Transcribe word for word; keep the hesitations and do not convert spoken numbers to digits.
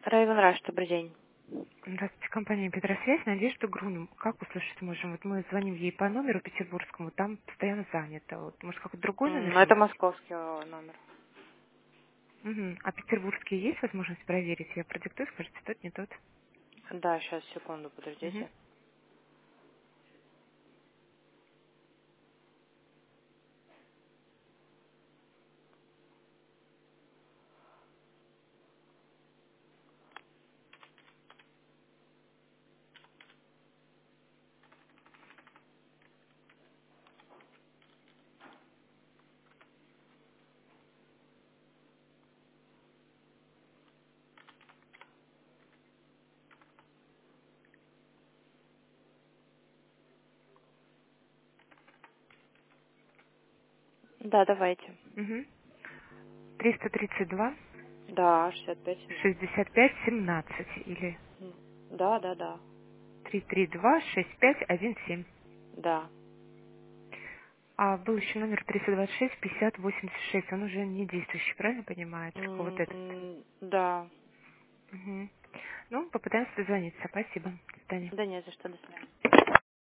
Райвен Раш, добрый день. Здравствуйте, компания Петросвязь, Надежда Грунум. Как услышать можем? Вот мы звоним ей по номеру петербургскому, там постоянно занято. Вот, может, какой-то другой М, номер Ну, это есть? московский э, номер. Угу. А петербургский есть возможность проверить? Я продиктую, скажите, тот, не тот. Да, сейчас, секунду, Угу. подождите. Да, давайте. Угу. триста тридцать два Да, шестьдесят пять семнадцать. шестьдесят пять семнадцать или М, Да, да, да. триста тридцать два шестьдесят пять одиннадцать семь. Да. А был еще номер триста двадцать шесть пятьдесят восемьдесят шесть. Он уже не действующий, правильно понимаю? Только вот этот. М, Да. Угу. Ну, попытаемся дозвониться. Спасибо. До свидания. Да не за что, до свидания.